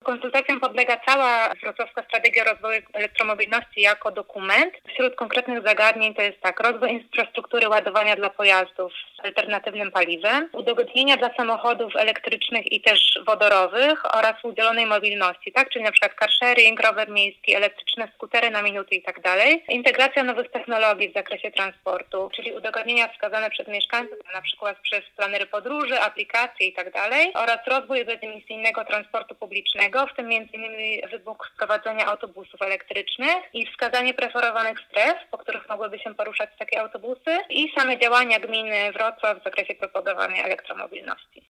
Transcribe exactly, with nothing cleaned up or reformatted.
Konsultacjom podlega cała Wrocławska Strategia Rozwoju Elektromobilności jako dokument. Wśród konkretnych zagadnień to jest tak, rozwój infrastruktury ładowania dla pojazdów z alternatywnym paliwem, udogodnienia dla samochodów elektrycznych i też wodorowych oraz udzielonej mobilności, tak, czyli na przykład car sharing, rower miejski, elektryczne skutery na minuty i tak dalej. Integracja nowych technologii w zakresie transportu, czyli udogodnienia wskazane przez mieszkańców, na przykład przez planery podróży, aplikacje i tak dalej, oraz rozwój bezemisyjnego transportu publicznego, w tym między innymi wybór wprowadzenia autobusów elektrycznych i wskazanie preferowanych stref, po których mogłyby się poruszać takie autobusy i same działania gminy Wrocław w zakresie propagowania elektromobilności.